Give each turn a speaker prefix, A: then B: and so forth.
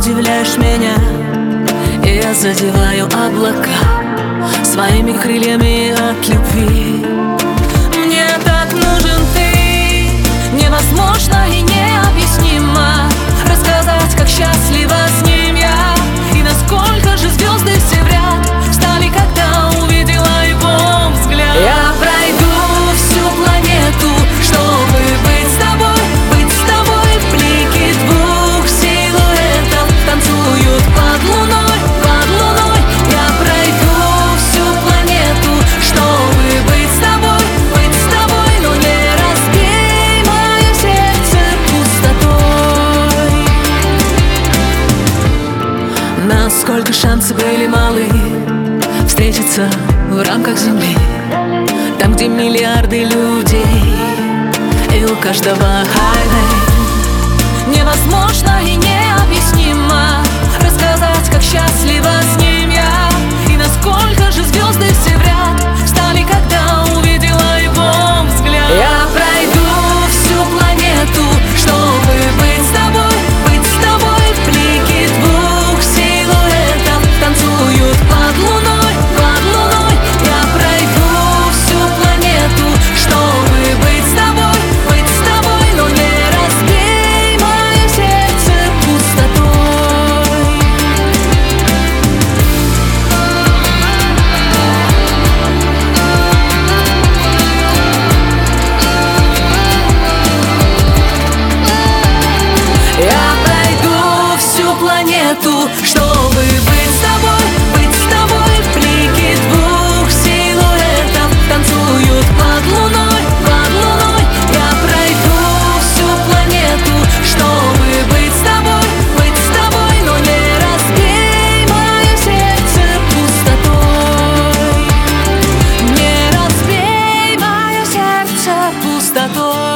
A: удивляешь меня, и я задеваю облака своими крыльями от любви. Мне так нужен ты, невозможно и необъяснимо рассказать, как счастлива с ним я, и насколько же звезды все в ряд встали, когда увидела его взгляд. Я пройду всю планету, чтобы быть с тобой, быть с тобой. В блике двух силуэтов танцуют под луной, под луной. Я пройду всю планету, чтобы быть с тобой, быть с тобой. Но не разбей мое сердце пустотой. Насколько шансы были малы встретиться в рамках Земли, там, где миллиарды людей, и у каждого highway. Невозможно и необъяснимо рассказать, как счастлива с ним я, и насколько же звезды все в ряд встали, когда увидела его взгляд. Я пройду всю планету, чтобы быть с тобой, быть с тобой. В блике двух силуэтов танцуют под луной, под луной. Я пройду всю планету, чтобы быть с тобой, быть с тобой. Но не разбей мое сердце пустотой. Я пройду всю планету, чтобы быть с тобой, быть с тобой. В блике двух силуэтов танцуют под луной, под луной. Я пройду всю планету, чтобы быть с тобой, быть с тобой. Но не разбей мое сердце пустотой. Не разбей мое сердце пустотой.